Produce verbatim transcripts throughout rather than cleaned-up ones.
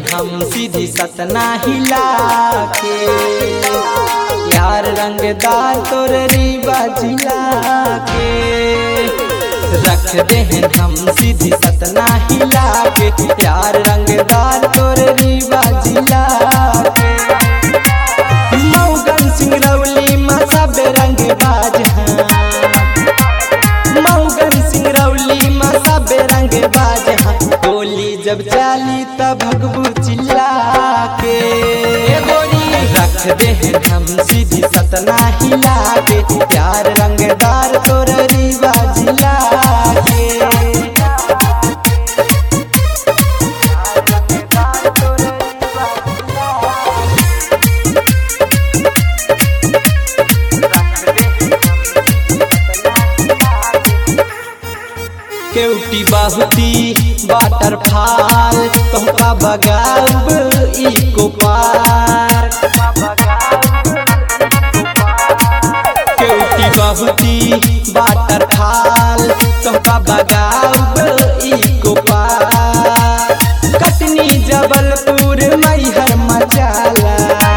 हम सीधी सतना हिला के, यार रंगदार तोर रीवा जिला के। रख दे हैं हम सीधी सतना हिला के, यार रंगदार तोर रीवा जिला के। मऊगन सिंगरौली में सब रंग बाज हैं, मऊगन सिंगरौली में सब रंग बाज हैं। गोली जब चाली तब भगबू चिल्ला के, रख दे हैं हम सीधी सतना हिला के, यार रंगदार तोर रीवा जिला के। केवटी बहुती वाटर फाल तोहका बगाब eco park. Keoti Bahuti water fall तोहका बगाब इको पार। कटनी जबलपुर मैहर मचाला,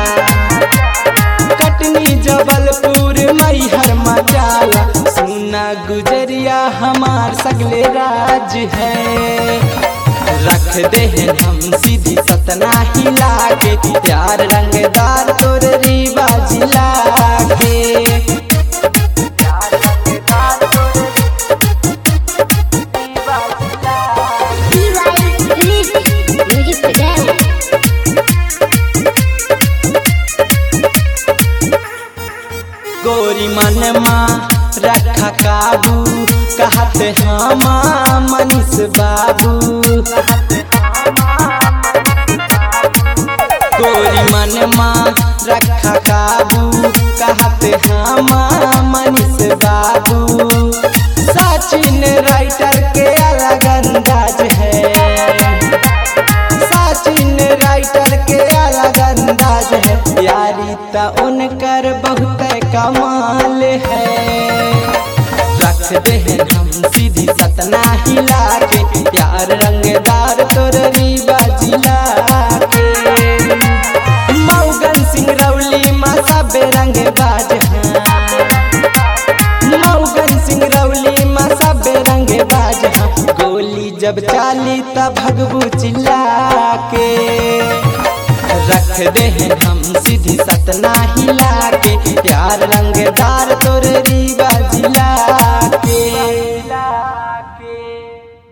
कटनी जबलपुर मैहर मचाला। सुना गुजरिया हमार सगले राज है, रख दे हैं हम सीधी सतना हिला के, यार रंगदार तोर रीवा जिला के। गोरी मन माँ रखा काबू कहते हम मनीष बाबू। गोरी मन माँ रखा काबू कहते हम मनीष बाबू। सचिन राइटर के अलग अंदाज है, सचिन राइटर के अलग अंदाज है। यारी ता उनकर बहुत कमाल है, रख दे हैं हम सीधी सतना हिला के, यार रंगदार तोर रीवा जिला के। मऊगन सिंगरौली में सब रंग बाज हैं, मऊगन सिंगरौली में सब रंग बाज हैं। गोली जब चाली तब भगबू चिल्ला के, रख दे हैं हम सीधी सतना हिला के, यार रंगदार